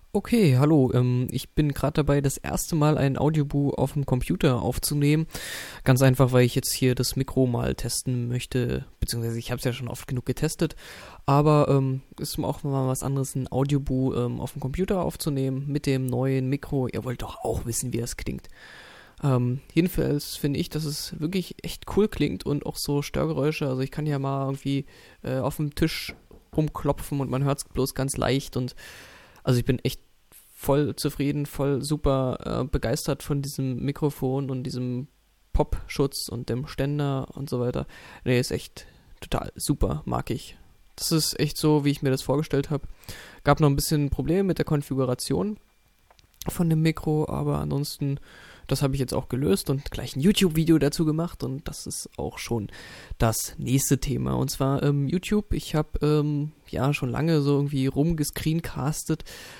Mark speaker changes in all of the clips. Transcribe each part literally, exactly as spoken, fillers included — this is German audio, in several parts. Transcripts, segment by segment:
Speaker 1: Okay, hallo. Ähm, ich bin gerade dabei, das erste Mal ein Audiobuch auf dem Computer aufzunehmen. Ganz einfach, weil ich jetzt hier das Mikro mal testen möchte, beziehungsweise ich habe es ja schon oft genug getestet. Aber ähm, ist auch mal was anderes, ein Audiobuch ähm, auf dem Computer aufzunehmen mit dem neuen Mikro. Ihr wollt doch auch wissen, wie das klingt. Ähm, jedenfalls finde ich, dass es wirklich echt cool klingt und auch so Störgeräusche. Also ich kann ja mal irgendwie äh, auf dem Tisch rumklopfen und man hört es bloß ganz leicht und also ich bin echt voll zufrieden, voll super äh, begeistert von diesem Mikrofon und diesem Popschutz und dem Ständer und so weiter. Nee, ist echt total super, mag ich. Das ist echt so, wie ich mir das vorgestellt habe. Gab noch ein bisschen Probleme mit der Konfiguration von dem Mikro, aber ansonsten, das habe ich jetzt auch gelöst und gleich ein YouTube-Video dazu gemacht und das ist auch schon das nächste Thema. Und zwar ähm, YouTube. Ich habe ähm, ja schon lange so irgendwie rumgescreencastet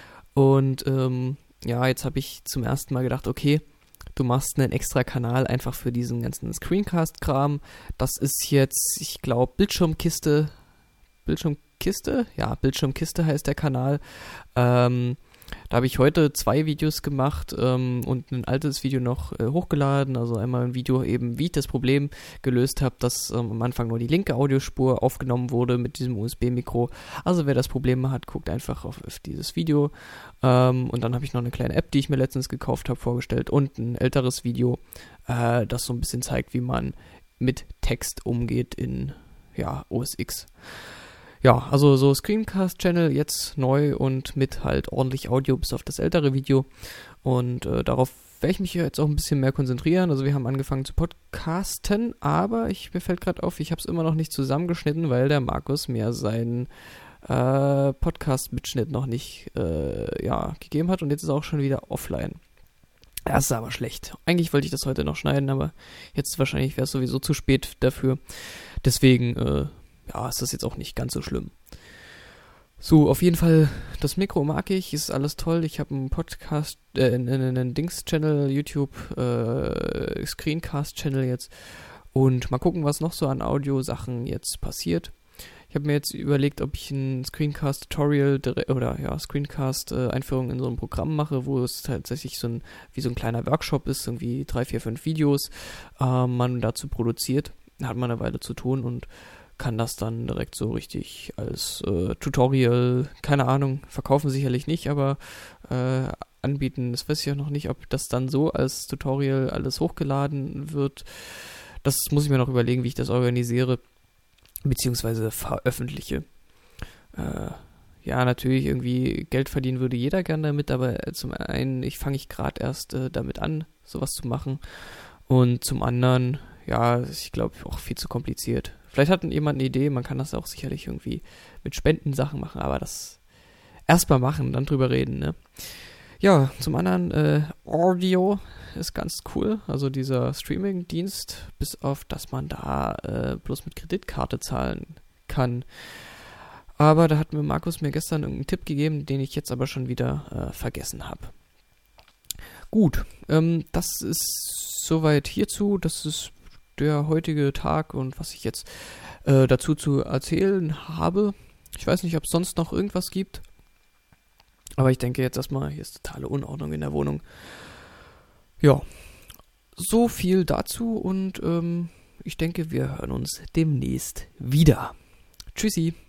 Speaker 1: und ähm, ja, jetzt habe ich zum ersten Mal gedacht, okay, du machst einen extra Kanal einfach für diesen ganzen Screencast-Kram. Das ist jetzt, ich glaube, Bildschirmkiste. Bildschirmkiste? Ja, Bildschirmkiste heißt der Kanal. Ähm, da habe ich heute zwei Videos gemacht ähm, und ein altes Video noch äh, hochgeladen. Also einmal ein Video eben, wie ich das Problem gelöst habe, dass ähm, am Anfang nur die linke Audiospur aufgenommen wurde mit diesem U S B-Mikro. Also wer das Problem hat, guckt einfach auf, auf dieses Video. Ähm, und dann habe ich noch eine kleine App, die ich mir letztens gekauft habe, vorgestellt und ein älteres Video, äh, das so ein bisschen zeigt, wie man mit Text umgeht in ja, O S X. Ja, also so Screencast-Channel jetzt neu und mit halt ordentlich Audio bis auf das ältere Video. Und äh, darauf werde ich mich jetzt auch ein bisschen mehr konzentrieren. Also wir haben angefangen zu podcasten, aber ich, mir fällt gerade auf, ich habe es immer noch nicht zusammengeschnitten, weil der Markus mir seinen äh, Podcast-Mitschnitt noch nicht äh, ja, gegeben hat und jetzt ist er auch schon wieder offline. Das ist aber schlecht. Eigentlich wollte ich das heute noch schneiden, aber jetzt wahrscheinlich wäre es sowieso zu spät dafür. Deswegen, äh, ja, ist das jetzt auch nicht ganz so schlimm. So, auf jeden Fall, das Mikro mag ich, ist alles toll. Ich habe einen Podcast, äh, einen, einen Dings-Channel, YouTube, äh, Screencast-Channel jetzt. Und mal gucken, was noch so an Audio-Sachen jetzt passiert. Ich habe mir jetzt überlegt, ob ich ein Screencast-Tutorial oder ja, Screencast-Einführung in so ein Programm mache, wo es tatsächlich so ein, wie so ein kleiner Workshop ist, irgendwie drei, vier, fünf Videos äh, man dazu produziert. Da hat man eine Weile zu tun und kann das dann direkt so richtig als äh, Tutorial, keine Ahnung, verkaufen sicherlich nicht, aber äh, anbieten. Das weiß ich auch noch nicht, ob das dann so als Tutorial alles hochgeladen wird. Das muss ich mir noch überlegen, wie ich das organisiere, beziehungsweise veröffentliche. Äh, ja, natürlich irgendwie Geld verdienen würde jeder gerne damit, aber zum einen, ich fange ich gerade erst äh, damit an, sowas zu machen. Und zum anderen, ja, ich glaube auch viel zu kompliziert. Vielleicht hat jemand eine Idee, man kann das auch sicherlich irgendwie mit Spendensachen machen, aber das erstmal machen, dann drüber reden, ne? Ja, zum anderen, äh, Audio ist ganz cool, also dieser Streaming-Dienst, bis auf, dass man da äh, bloß mit Kreditkarte zahlen kann. Aber da hat mir Markus mir gestern irgendeinen Tipp gegeben, den ich jetzt aber schon wieder äh, vergessen habe. Gut, ähm, das ist soweit hierzu, das ist der heutige Tag und was ich jetzt äh, dazu zu erzählen habe. Ich weiß nicht, ob es sonst noch irgendwas gibt. Aber ich denke jetzt erstmal, hier ist totale Unordnung in der Wohnung. Ja, so viel dazu und ähm, ich denke, wir hören uns demnächst wieder. Tschüssi.